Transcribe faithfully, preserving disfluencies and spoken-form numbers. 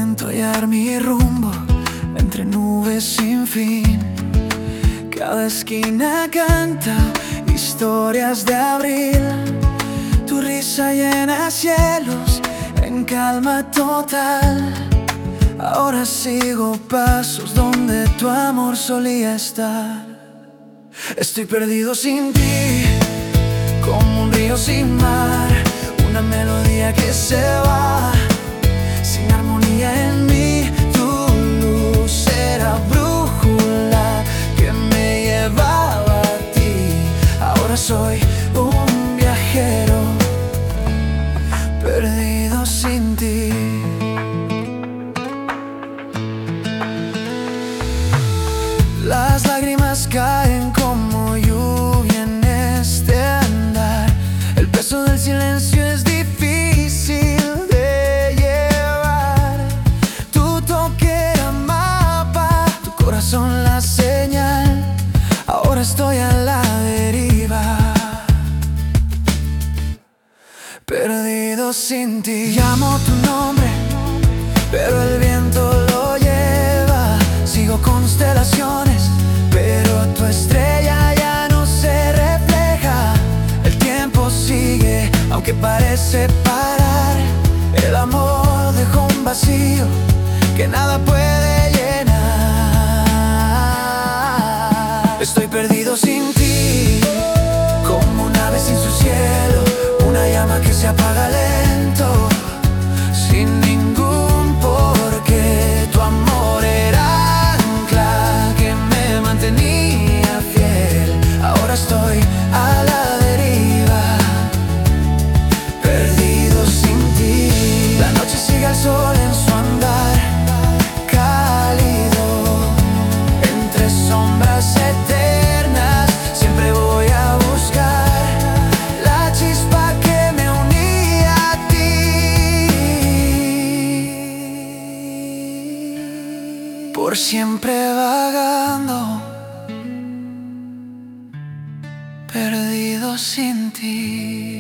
intento hallar mi rumbo entre nubes sin fin. Cada esquina canta historias de abril. Tu risa llena cielos en calma total. Ahora sigo pasos donde tu amor solía estar. Estoy perdido sin ti, como un río sin mar, una melodía que se va, sin armonía en mí. Tu luz era brújula que me llevaba a ti. Ahora soy un viajero perdido sin ti. Las lágrimas caen como lluvia en este andar. El peso del silencio es difícil de llevar. Tu toque era mapa, tu corazón la señal. Ahora estoy a la deriva, perdido sin ti. Llamo tu nombre, pero el viento lo lleva. Sigo constelaciones, pero tu estrella ya no se refleja. El tiempo sigue, aunque parece parar. El amor dejó un vacío que nada puede llenar. Estoy perdido sin ti, como un ave sin su cielo, una llama que se apaga lento, sin ningún porqué. Tu amor era ancla que me mantenía fiel. Ahora estoy a la deriva, perdido sin ti. La noche sigue al sol en su andar, cálido entre sombras eternas. Siempre voy a buscar la chispa que me unía a ti. Por siempre vagando, perdido sin ti.